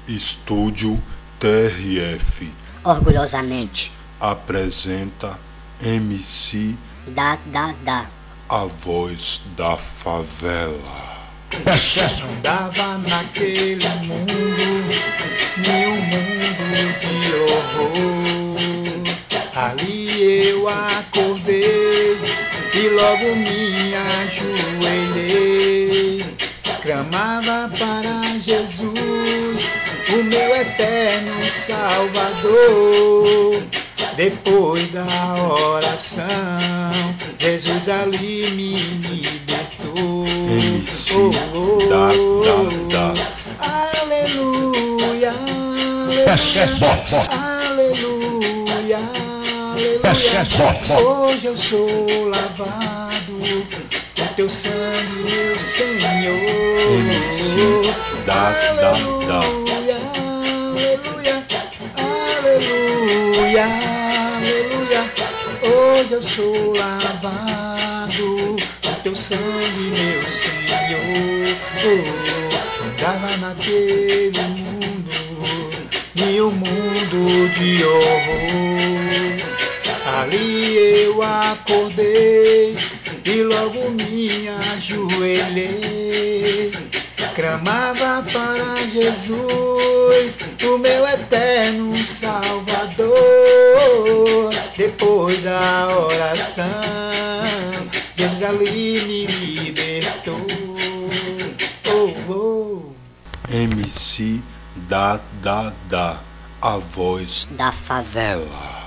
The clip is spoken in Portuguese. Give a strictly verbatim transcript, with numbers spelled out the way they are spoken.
Estúdio T R F orgulhosamente apresenta M C Da Da Da, a voz da favela. Andava naquele mundo, nenhum mundo de horror. Ali eu acordei e logo me ajoelhei. Clamava para Jesus, o meu eterno Salvador. Depois da oração, Jesus ali me libertou. M C Da Da Da. Aleluia, aleluia, aleluia, aleluia. Hoje eu sou lavado com teu sangue, meu Senhor. M C Da Da Da. Aleluia, aleluia, aleluia. Hoje eu sou lavado com teu sangue, meu Senhor. Andava naquele mundo, nenhum mundo de horror. Ali eu acordei e logo me ajoelhei. Clamava para Jesus, o meu eterno Salvador. Depois da oração, Deus ali me libertou. Oh, oh. M C Da Da Da, a voz da favela. dela.